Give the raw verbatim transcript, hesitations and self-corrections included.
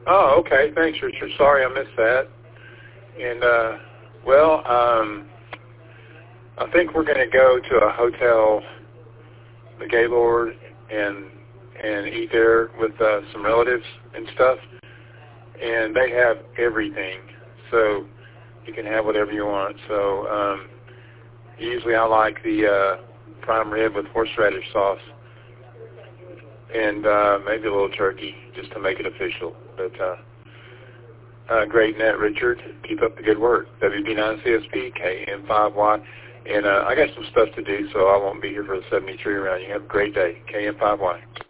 Oh, okay. Thanks, Richard. Sorry I missed that. And, uh, well, um, I think we're going to go to a hotel, the Gaylord, and and eat there with uh, some relatives and stuff. And they have everything, so you can have whatever you want. So um, usually I like the uh, prime rib with horseradish sauce and uh, maybe a little turkey just to make it official. But uh, uh, great net, Richard. Keep up the good work. W B nine C S P, K M five Y. And uh, I got some stuff to do, so I won't be here for the seventy-three round. You have a great day. K M five Y.